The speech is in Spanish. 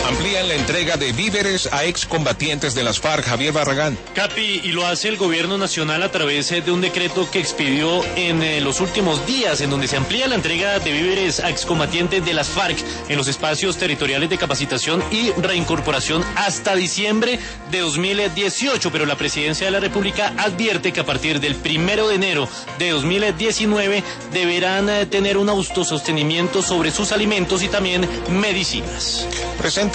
Amplían la entrega de víveres a excombatientes de las FARC. Javier Barragán. Capi, y lo hace el gobierno nacional a través de un decreto que expidió en los últimos días, en donde se amplía la entrega de víveres a excombatientes de las FARC en los espacios territoriales de capacitación y reincorporación hasta diciembre de 2018. Pero la Presidencia de la República advierte que a partir del 1 de enero de 2019 deberán tener un autosostenimiento sobre sus alimentos y también medicinas. Presente